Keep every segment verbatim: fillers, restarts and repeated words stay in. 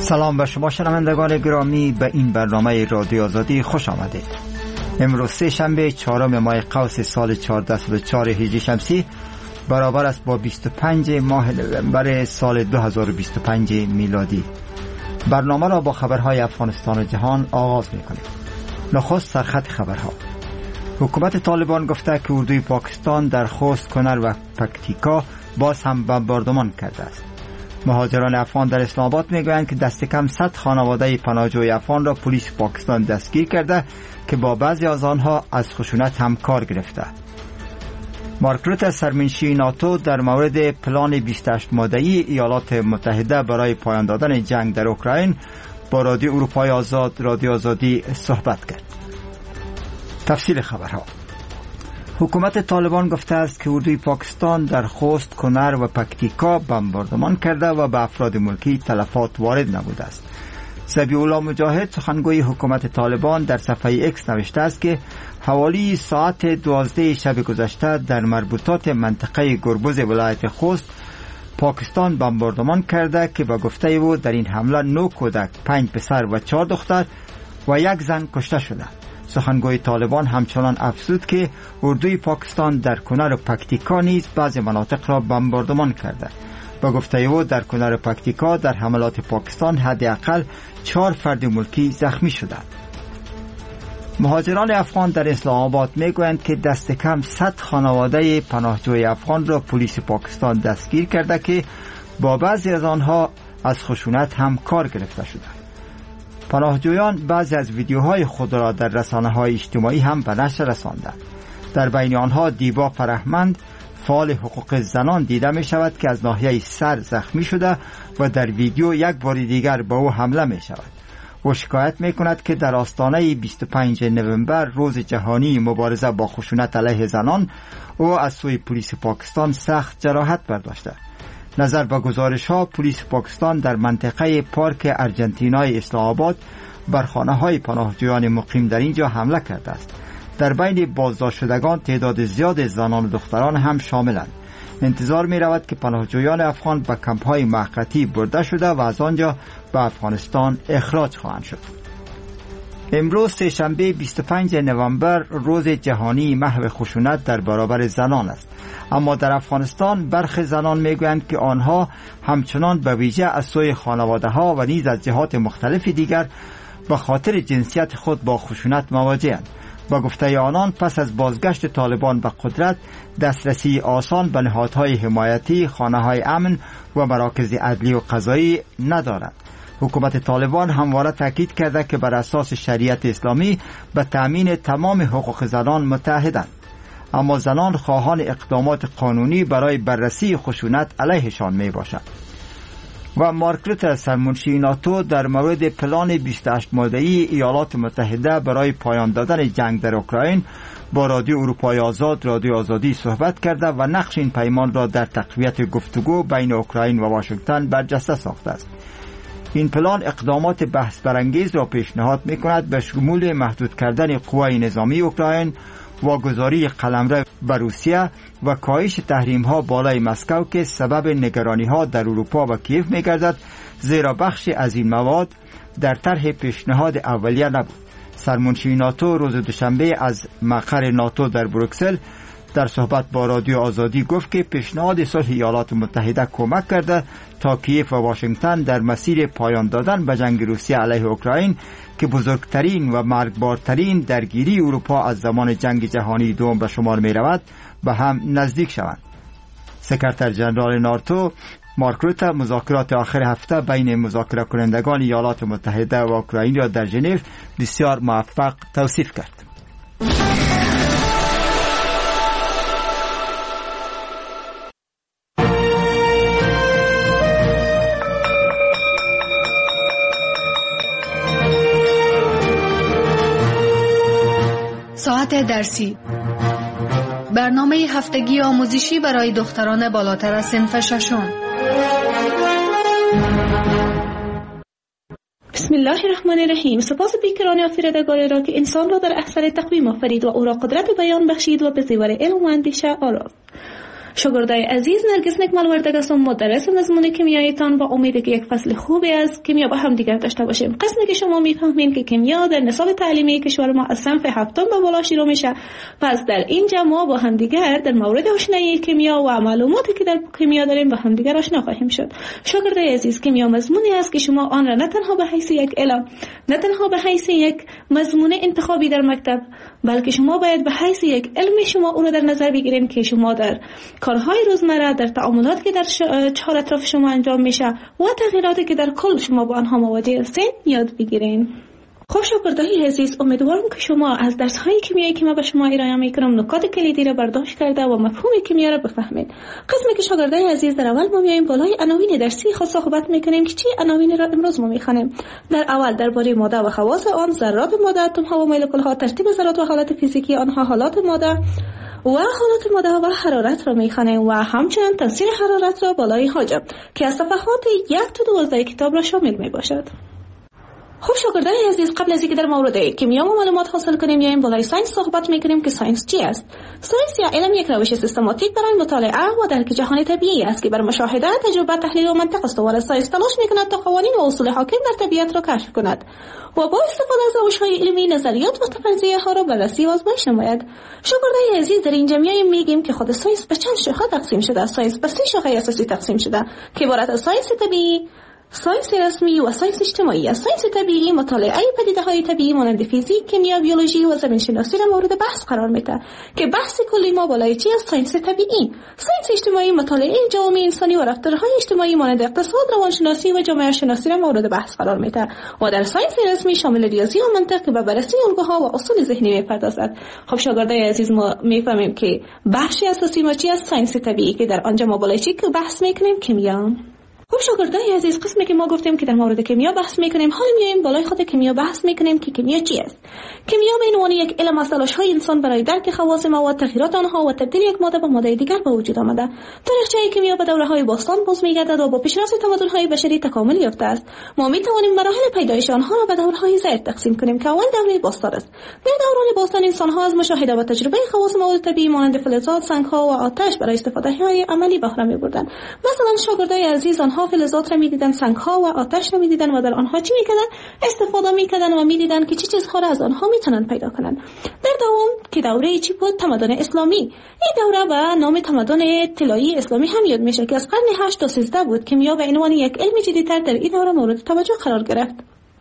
سلام به شما شنوندگان گرامی، به این برنامه رادیو آزادی خوش آمدید. امروز سه شنبه چهارم ماه قوس سال چهارصد و چهار هجری شمسی برابر است با بیست و پنج ماه نوامبر سال دو هزار و بیست و پنج میلادی. برنامه را با خبرهای افغانستان و جهان آغاز می‌کنیم. نخست سرخط خبرها. حکومت طالبان گفته که اردوی پاکستان در خوست، کنر و پکتیکا باز هم بمباردمان کرده است. مهاجران افغان در اسلام آباد میگویند که دست کم صد خانواده پناهجوی افغان را پلیس پاکستان دستگیر کرده که با بعضی از آنها از خشونت هم کار گرفته. مارک روته سرمنشی ناتو در مورد پلان بیست و هشت ماده‌ای ایالات متحده برای پایان دادن جنگ در اوکراین با رادیو اروپای آزاد رادیو آزادی صحبت کرد. تفصیل خبرها. حکومت طالبان گفته است که اردوی پاکستان در خوست، کنر و پکتیکا بمباردمان کرده و به افراد ملکی تلفات وارد نبوده است. ذبیح الله مجاهد سخنگوی حکومت طالبان در صفحه اکس نوشته است که حوالی ساعت دوازده شب گذشته در مربوطات منطقه گربز ولایت خوست پاکستان بمباردمان کرده که به گفته او در این حمله نه کودک، پنج پسر و چهار دختر و یک زن کشته شده. سخنگوی طالبان همچنان افزود که اردوی پاکستان در کنر و پکتیکا نیز بعضی مناطق را بمباردمان کرده. با گفته او در کنر و پکتیکا در حملات پاکستان حداقل چهار فرد ملکی زخمی شدند. مهاجران افغان در اسلام آباد میگویند که دست کم صد خانواده پناهجوی افغان را پلیس پاکستان دستگیر کرده که با بعضی از آنها از خشونت هم کار گرفته شدند. پناهجویان بعضی از ویدیوهای خود را در رسانه‌های اجتماعی هم به نشر رساندند. در بین آنها دیبا فرهمند، فعال حقوق زنان دیده می شود که از ناحیه سر زخمی شده و در ویدیو یک بار دیگر به او حمله می شود. او شکایت می کند که در آستانه بیست و پنج نوامبر روز جهانی مبارزه با خشونت علیه زنان او از سوی پلیس پاکستان سخت جراحت برداشته. نظر به گزارش ها، پلیس پاکستان در منطقه پارک ارجنتینای اسلام آباد بر خانه های پناهجویان مقیم در اینجا حمله کرده است. در بین بازداشت شدگان تعداد زیاد زنان و دختران هم شاملند. انتظار می رود که پناهجویان افغان به کمپ های موقتی برده شده و از آنجا به افغانستان اخراج خواهند شد. امروز سه شنبه بیست و پنج نوامبر روز جهانی محو خشونت در برابر زنان است. اما در افغانستان برخی زنان میگویند که آنها همچنان به ویژه از سوی خانواده ها و نیز از جهات مختلف دیگر به خاطر جنسیت خود با خشونت مواجه‌اند. با گفته آنان پس از بازگشت طالبان به قدرت دسترسی آسان به نهادهای حمایتی، خانه‌های امن و مراکز عدلی و قضایی ندارند. حکومت طالبان همواره تاکید کرده که بر اساس شریعت اسلامی به تأمین تمام حقوق زنان متحدند. اما زنان خواهان اقدامات قانونی برای بررسی خشونت علیهشان می باشند. و مارک روته سرمنشی ناتو در مورد پلان بیست و هشت ماده‌ای ایالات متحده برای پایان دادن جنگ در اوکراین با رادیو اروپای آزاد رادیو آزادی صحبت کرده و نقش این پیمان را در تقویت گفتگو بین اوکراین و واشنگتن برجسته ساخته است. این پلان اقدامات بحث برانگیز را پیشنهاد می‌کند به شمول محدود کردن قوای نظامی اوکراین، واگذاری قلمرو بر روسیه و کاهش تحریم‌ها بالای مسکو که سبب نگرانی‌ها در اروپا و کیف می‌گردد، زیرا بخشی از این مواد در طرح پیشنهاد اولیه نبود. سرمنشی ناتو روز دوشنبه از مقر ناتو در بروکسل در صحبت با رادیو آزادی گفت که پیشنهاد صلح ایالات متحده کمک کرده تا کیف و واشنگتن در مسیر پایان دادن به جنگ روسیه علیه اوکراین که بزرگترین و مرگبارترین درگیری اروپا از زمان جنگ جهانی دوم به شمار می رود به هم نزدیک شوند. سکرتر جنرال ناتو مارک روته مذاکرات آخر هفته بین مذاکره کنندگان ایالات متحده و اوکراین را در ژنو بسیار موفق توصیف کرد. ساعت درسی، برنامه هفتگی آموزشی برای دختران بالاتر از صنف ششم. بسم الله الرحمن الرحیم. سپاس بیکران آفریدگار را که انسان را در احسن تقویم آفرید و او را قدرت بیان بخشید و به زیور علم و اندیشه آراست. شاگردای عزیز، نرگس نکمل وردگ هستم، مدرس مضمون کیمیایتان. با امید که یک فصل خوبی از کیمیا با هم دیگر داشته باشیم. قسمی که شما میفهمین که کیمیا در نصاب تعلیمی کشور ما از صنف هفتم به بالا شروع میشه. پس در اینجا ما با هم دیگر در مورد آشنایی کیمیا و معلوماتی که در کیمیا داریم با هم دیگر آشنا خواهیم شد. شاگردای عزیز، کیمیا مضمونی است که شما آن را نه تنها به حیث یک علم، نه تنها به حیث یک مضمون انتخابی در مکتب، بلکه شما باید به حیث یک علم شما اون را در نظر بگیرین که شما در کارهای روزمره، در تعاملات که در چهار اطراف شما انجام میشه و تغییراتی که در کل شما با آنها مواجه هستین یاد بگیرین. خب شاگردای عزیز، امیدوارم که شما از درس‌های کیمیایی که ما به شما ارائه می‌کنم نکات کلیدی را برداشت کرده و مفهوم کیمیا را بفهمید. قسمی که شاگردای عزیز در اول ما میایم بالای عناوین درسی خود صحبت می‌کنیم که چی عناوین را امروز ما می‌خوانیم. در اول درباره ماده و خواص آن، ذرات ماده، اتم‌ها و مولکول‌ها، ترتیب ذرات و حالت فیزیکی آنها، حالات ماده و حالات ماده و حرارت را می‌خوانیم و همچنین تاثیر حرارت را بالای حاجب که از صفحات یک تا دوازده کتاب را شامل می‌باشد. خب شاگردای عزیز، قبل از اینکه در مورد کیمیا و معلومات حاصل کنیم یا این بالای ساینس صحبت میکنیم که ساینس چی است؟ ساینس یا علم یک روش سیستماتیک برای مطالعه و درک جهان طبیعی است که بر مشاهده، تجربه، تحلیل و منطق استوار ساینس تلاش میکند تا قوانین و اصول حاکم در طبیعت را کشف کند و با استفاده از روش‌های علمی نظریات و فرضیه ها را بررسی و آزمایش نماید. شاگردای عزیز، در اینجا میایم میگیم که خود ساینس به چند شاخه تقسیم شده. ساینس به سه شاخه اساسی تقسیم شده که عبارت از ساینس طبیعی، ساینس رسمی و ساینس اجتماعی است. ساینس طبیعی مطالعه پدیده‌های طبیعی مانند فیزیک، کیمیا، بیولوژی و زمین شناسی را مورد بحث قرار میده که بحث کلی ما بالای چی است؟ ساینس طبیعی. ساینس اجتماعی مطالعه جوامع انسانی و رفتارهای اجتماعی مانند اقتصاد، روانشناسی و جامعه شناسی را مورد بحث قرار میده و در ساینس رسمی شامل ریاضی و منطق که به بررسی الگوها و اصول ذهنی میپردازد. خب شاگردای عزیز، ما میفهمیم که بخش اساسی ما چی است؟ ساینس طبیعی که در آنجا ما بالای چی که بحث میکنیم؟ کیمیا. خب شاگردای عزیز، قسمی که ما گفتیم که در مورد کیمیا بحث میکنیم، حالا میایم بالای خود کیمیا بحث میکنیم که کیمیا چی است. کیمیا به عنوان یک علم از تلاش‌های انسان برای درک خواص مواد، تغییرات آنها و تبدیل یک ماده به ماده دیگر به وجود آمده. تاریخچه کیمیا به دوره‌های باستان باز می‌گردد و با پیشرفت تمدن‌های بشری تکامل یافته است. ما می‌توانیم مراحل پیدایش آنها را به دوره‌های زائد تقسیم کنیم که اول دوره باستان است. در دوران باستان انسان‌ها از مشاهده و تجربه خواص مواد طبیعی مانند فلزات، سنگ‌ها و آتش برای استفاده‌های عملی بهره می‌بردند. مثلا شاگردای عزیز، آنها فلزات را می‌دیدند، سنگ‌ها و آتش را می‌دیدند و در آنها چی می‌کردند؟ استفاده می‌کردند و می‌دیدند که چه چیزها را از آنها می‌توانند پیدا کنند. در دوام که دوره چی بود؟ تمدن اسلامی. این دوره به نام تمدن طلایی اسلامی هم یاد میشه که از قرن هشت تا سیزده بود. کیمیا به عنوان یک علم جدیدتر در این دوره مورد توجه قرار گرفت.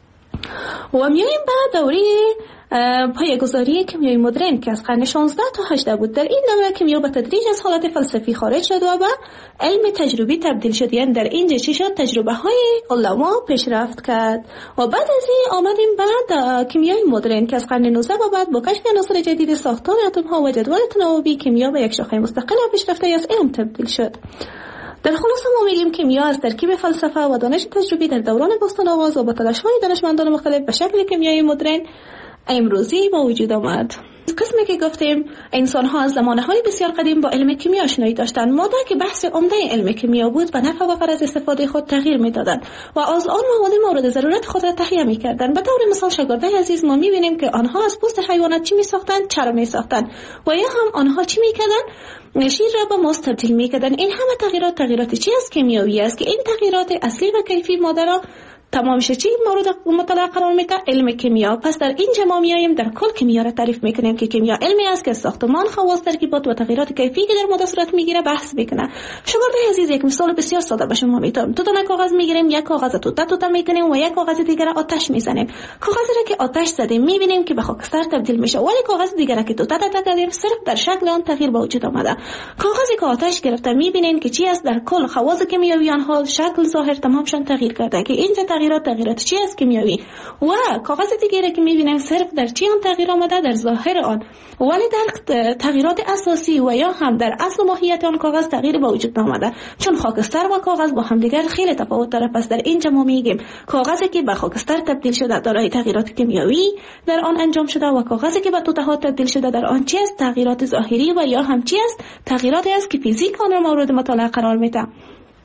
و میایم به دوره پایه‌گذاری کیمیای مدرن که از قرن شانزده تا هجده بود. در این دوره کیمیا به تدریج از حالت فلسفی خارج شد و به علم تجربی تبدیل شد. یعنی در اینجا چی شد؟ تجربه های علما پیشرفت کرد و بعد از این آمدیم بعد کیمیای مدرن که از قرن نوزده و بعد با کشف عناصر جدید، ساختار اتم ها و جدول تناوبی، کیمیا به یک شاخه مستقل و پیشرفته از علم تبدیل شد. در خلاصه ما میگیم کیمیا از ترکیب فلسفه و دانش تجربی در دوران باستان آغاز و با تلاش‌های دانشمندان مختلف به شکل کیمیای مدرن امروزی با وجود آمد. قسمی که گفتیم انسان‌ها از زمانه‌های بسیار قدیم با علم کیمیا آشنایی داشتند. ماده که بحث عمده علم کیمیا بود به نفع و غرض استفاده خود تغییر می‌دادند و از آن مواد مورد ضرورت خود را تهیه می‌کردند. به طور مثال شاگردای عزیز، ما می‌بینیم که آنها از پوست حیوانات چی می‌ساختند؟ چرم می‌ساختند و یا هم آنها چی می‌کردند؟ شیر را به ماست تبدیل می‌کردند. این همه تغییرات تغییرات چی است؟ کیمیایی است که این تغییرات اصلی و کیفی ماده را تمام چی مورد مطالعه قرار میده؟ علم کیمیا. پس در اینجا ما میایم در کل کیمیا را تعریف میکنیم که کیمیا علمی است که ساختمان، خواص، ترکیبات و تغییرات کیفی که در ماده صورت میگیره بحث میکنه. شاگردای عزیز، یک مثال بسیار ساده به شما میتونم. دو تا کاغذ میگیریم، یک کاغذ توته توته میکنیم و یک کاغذ دیگر آتش میزنیم. کاغذی را که آتش زدیم میبینیم که به خاکستر تبدیل میشه، ولی کاغذ دیگر که توته توته کردیم صرف در شکل آن تغییر به وجود آمده. کاغذی که آتش گرفته میبینیم که چی است؟ در کل خواص کیمیایی آنها شکل، ظاهر تمامشون تغییر کرده که اینجا تغییرات تغییرات چی است؟ کیمیایی. و کاغذ دیگری که میبینیم صرف در چی آن تغییر آمده؟ در ظاهر آن، ولی در تغییرات اساسی و یا هم در اصل ماهیت آن کاغذ تغییر به وجود آمده، چون خاکستر و کاغذ با هم دیگر خیلی تفاوت داره. پس در اینجا ما میگیم کاغذی که به خاکستر تبدیل شده دارای تغییرات کیمیایی در آن انجام شده و کاغذی که به توته ها تبدیل شده در آن چی است؟ تغییرات ظاهری و یا هم چی است؟ تغییراتی است که فیزیک آن را مورد مطالعه قرار میده.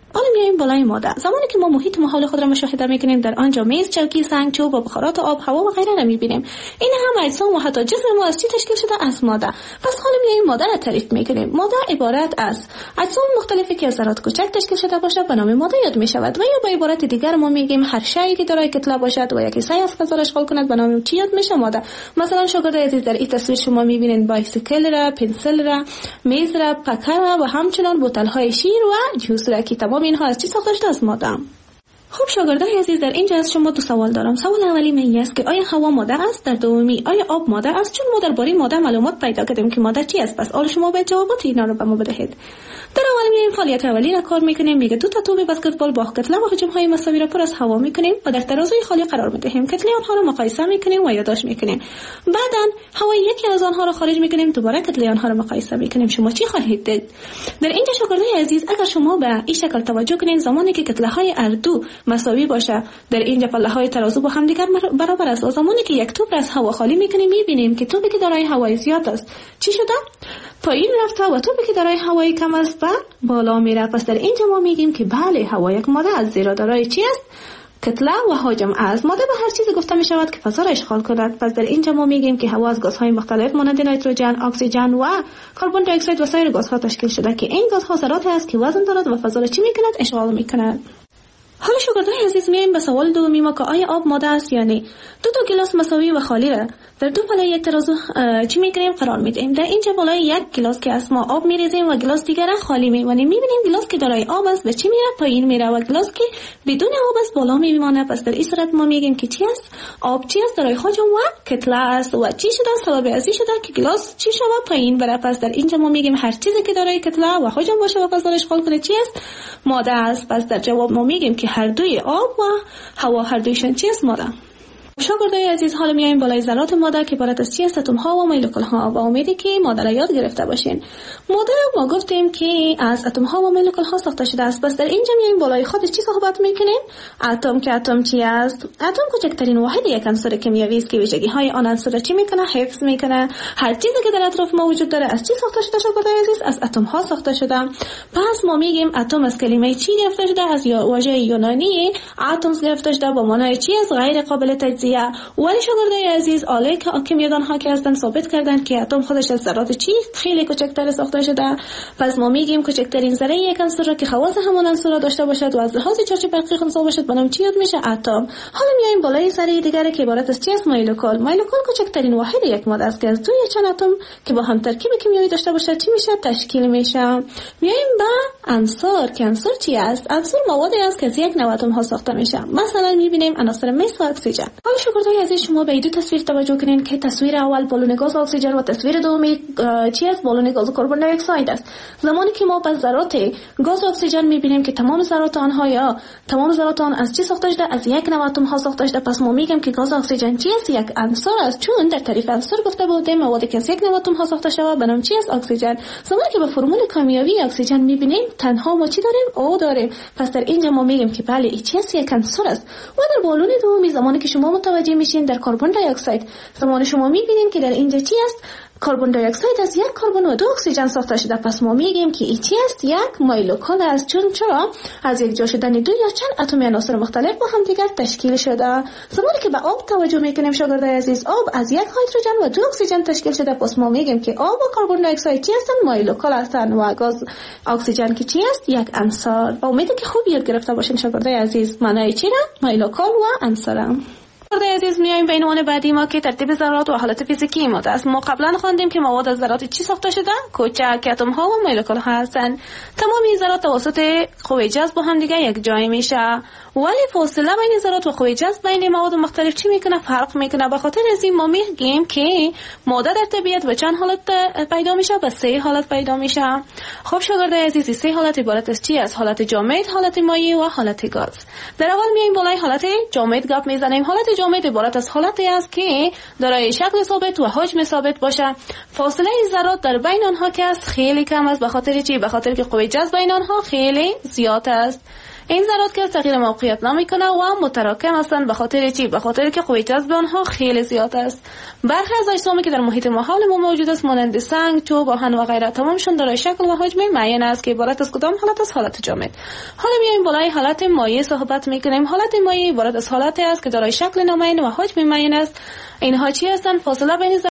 حالا میایم بالای ماده. زمانی که ما محیط محال خود را مشاهده میکنیم، در آنجا میز، چوکی، سنگ، چوب و بخارات آب، هوا و غیره را میبینیم. این هم اجسام و حتی جسم ما از چی تشکیل شده؟ از ماده. پس حالا میایم ماده را تعریف میکنیم. ماده عبارت از اجسام مختلفی که از ذرات کوچک تشکیل شده باشه به نام ماده یاد میشود. و یا به عبارت دیگر ما میگیم هر شیئی که دارای کتله باشد و یک حصه از فضا را اشغال کند به نام چی یاد میشه؟ ماده. مثلا شاگردای عزیز در این تصویر شما میبینید بایسیکل را، پنسل را، میز را، پکر را و همچنان بوتل های شیر و جوس را که تمام اینها از چی ساخته شده؟ از ماده. خب شاگردای عزیز در اینجا از شما دو سوال دارم. سوال اولی من است که آیا هوا ماده است؟ در دومی آیا آب ماده است؟ چون ما درباره ماده معلومات پیدا کردیم که ماده چی است، پس حالا شما باید جوابات اینا رو به ما بدهید. در اول میایم فعالیت اولی را کار میکنیم. میگه دو تا توپ بسکتبال با کتله و حجم های مساوی را پر از هوا میکنیم و در ترازوی خالی قرار میدهیم. کتله آنها را مقایسه میکنیم و یادداشت میکنیم. بعداً هوای یکی از آنها را خارج میکنیم، دوباره کتله آنها را مقایسه میکنیم. شما چی خواهید دید؟ در اینجا شاگردای عزیز اگر شما به این شکل توجه کنید، زمانی که کتله های هر دو مساوی باشه، در اینجا پله های ترازو با هم دیگر برابر است. و زمانی که یک توپ را از هوا خالی میکنیم، میبینیم که توپی که دارای هوای زیاد است چی شده؟ پایین رفته و توپی که دارای هوای کم است به بالا میره. پس در اینجا ما میگیم که بله هوا یک ماده است، زیرا دارای چی است؟ کتله و حجم است. ماده به هر چیزی گفته می شود که فضا را اشغال کند. پس در اینجا ما میگیم که هوا از گازهای مختلف مانند نیتروژن، اکسیژن و کربن دی اکساید و سایر گازها تشکیل شده که این گازها ذراتی است که وزن دارد و فضا را چی میکند؟ اشغال میکند. حالا شاگردای عزیز میایم به سوال دومی ما که آیا آب ماده است یا نه. دو تا گلاس مساوی و خالی را در دو پله یک ترازو چی میکنیم؟ قرار میدیم. در اینجا بالای یک گلاس که از ما آب میریزیم و گلاس دیگر را خالی میمانیم. میبینیم گلاس که دارای آب است به چی میره؟ پایین میره و گلاس که بدون آب است بالا میمانه. پس در این صورت ما میگیم که چی است؟ آب چی است؟ دارای حجم و کتله است. و چی شده؟ سبب ازی شده که گلاس چی شده؟ پایین بره. پس در اینجا ما میگیم هر چیزی که دارای کتله و حجم باشه و فضا را اشغال کنه چی است؟ ماده است. پس در جواب ما میگیم که هر دوی آب و هوا هر دویشون چی است؟ ماده. شاگردای عزیز حالا میایم بالای ذرات ماده که عبارت از چی است؟ اتم ها و مولکول ها. و امیدی که ماده را یاد گرفته باشین. ماده ما گفتیم که از اتم ها و مولکول ها ساخته شده است. پس در اینجا میایم بالای خودش چی صحبت میکنیم؟ اتم. که اتم چی است؟ اتم کوچکترین واحد یک عنصر کیمیایی است که ویژگی های آن عنصر را چی میکنه؟ حفظ میکنه. هر چیزی که در اطراف ما وجود داره از چی ساخته شده شاگردای عزیز؟ از اتم ها ساخته شده. پس ما میگیم اتم از کلمه چی گرفته شده؟ از واژه یونانی اتمز گرفته شده با معنای چی است؟ غیر قابل تجزیه. ولی شاگردای عزیز آله که کیمیادان ها که هستن ثابت کردن که اتم خودش از ذرات چی خیلی کوچکتر ساخته شده. پس ما میگیم کوچکترین ذره یک عنصر را که خواص همان عنصر را داشته باشد و از لحاظ چارچوب برقی خنثی باشد به نام چی یاد میشه؟ اتم. حالا میایم بالای ذره دیگه که عبارت از چی است؟ مولکول. مولکول کوچکترین واحد یک ماده است که از دو یا چند اتم که با هم ترکیب کیمیایی داشته باشد چی میشه؟ تشکیل میشه. میایم به عنصر که عنصر چی است؟ عنصر موادی است که از یک نوع اتم ها ساخته میشه. مثلا میبینیم عناصر مس و اکسیژن. حالا شاگردای عزیز شما به دو تصویر توجه کنین که تصویر اول بالون گاز اکسیژن و تصویر دومی چی است؟ بالون گاز کربن دی اکساید است. زمانی که ما به ذرات گاز اکسیژن میبینیم که تمام ذرات آنها یا تمام ذرات آن از چی ساخته شده؟ از یک نوع اتم ها ساخته شده. پس ما میگیم که گاز اکسیژن چی است؟ یک عنصر است. چون در تعریف عنصر گفته بودیم موادی که از یک نوع اتم ها ساخته شده به نام چی است؟ اکسیژن. زمانی که به فرمول کیمیایی اکسیژن میبینیم تنها ما چی داریم؟ او داریم. پس در اینجا ما میگیم که بله این چی است؟ یک عنصر است. و در بالون دومی زمانی که شما متوجه میشین در کربن دی اکساید زمانی شما میبینیم که در اینجا چی است؟ کربن دی اکساید از یک کربن و دو اکسیژن ساخته شده. پس ما میگیم که این چی است؟ یک مولکول است. چون چرا؟ از یک جا شدن دو یا چند اتم عناصر مختلف با هم دیگر تشکیل شده. زمانی که به آب توجه میکنیم شاگردای عزیز آب از یک هیدروژن و دو اکسیژن تشکیل شده. پس ما میگیم که آب و کربن دی اکساید چی هستند؟ مولکول هستند و گاز اکسیژن که چی است؟ یک عنصر. امیدم که خوب یاد گرفته باشین شاگردای عزیز معنای چی را؟ مولکول و عنصر. شاگردای عزیز میایم به عنوان بعدی ما که ترتیب ذرات و حالت فیزیکی ماده است. ما قبلا خواندیم که مواد از ذرات چی ساخته شده؟ کوچک اتم ها و مولکول ها هستند. تمام این ذرات توسط قوه جذب با هم دیگه یک جای میشه. ولی فاصله بین ذرات و قوه جذب بین مواد مختلف چی میکنه؟ فرق میکنه. به خاطر از این ما میگیم که ماده در طبیعت به چند حالت پیدا میشه؟ به سه حالت پیدا میشه. خب شاگردای عزیز سه حالت عبارت از چی است؟ حالت جامد، حالت مایع و حالت گاز. در اول میایم بالای حالت جامد گپ میزنیم. حالت جامد عبارت از حالتی است که دارای شکل ثابت و حجم ثابت باشه. فاصله ذرات در بین آنها که است خیلی کم است. به خاطر چی؟ به خاطر که قوه جذب بین آنها خیلی زیاد است. این ذرات که تغییر موقعیت نمیکنه و متراکم هستند. به خاطر چی؟ به خاطر که قوه جذب آنها خیلی زیاد است. برخی از اجسامی که در محیط ما حول ما موجود است مانند سنگ، چوب، آهن و غیره تمامشون دارای شکل و حجم معین است که عبارت از کدام حالت؟ از حالت جامد. حالا میایم بالای حالت مایع صحبت میکنیم. حالت مایع عبارت از حالتی است که دارای شکل نامعین و حجم معین است. اینها چی هستند؟ فاصله بین